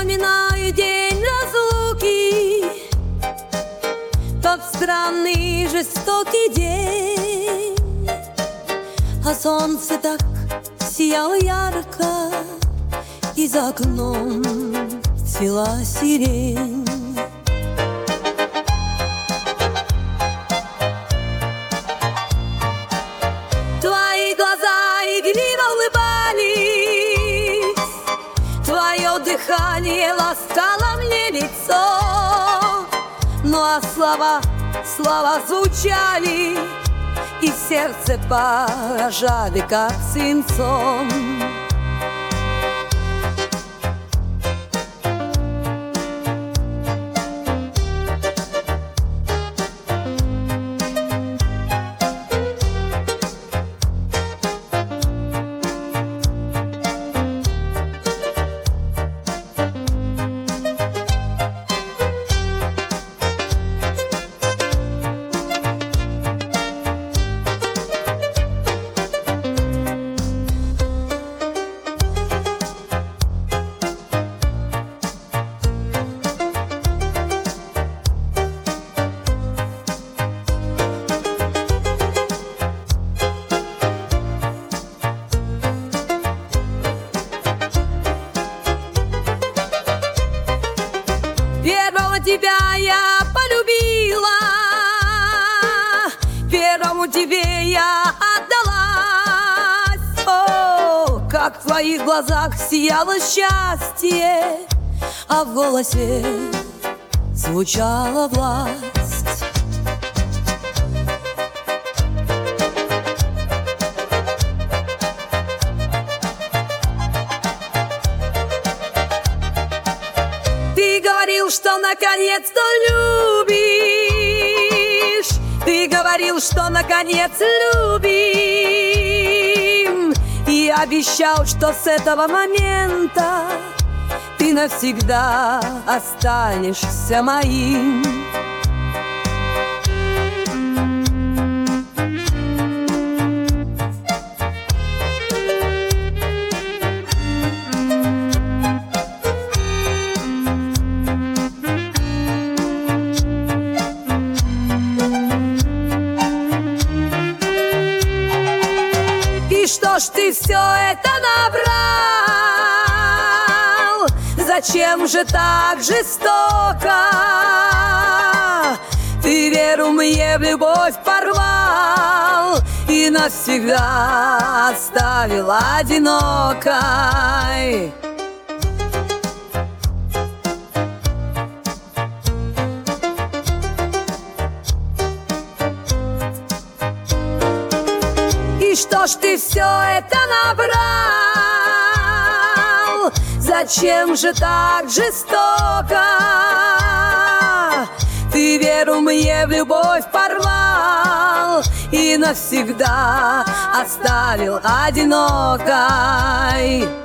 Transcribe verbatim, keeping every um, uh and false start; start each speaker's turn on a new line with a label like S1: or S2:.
S1: вспоминаю день разлуки, тот странный жестокий день, а солнце так сияло ярко, и за окном цвела сирень. Твои глаза игриво улыбались, твое дыхание ласкало мне лицо. Ну а слова, слова звучали, и сердце поражали, как свинцом. Первого тебя я полюбила, первому тебе я отдалась. О, как в твоих глазах сияло счастье, а в голосе звучала власть. Ты говорил, что наконец-то любишь, ты говорил, что наконец любим, и обещал, что с этого момента ты навсегда останешься моим. И что ж ты все это набрал? Зачем же так жестоко? Ты веру мне в любовь порвал и навсегда оставил одинокой. И что ж ты все это набрал? Зачем же так жестоко? Ты веру мне в любовь порвал и навсегда оставил одинокой.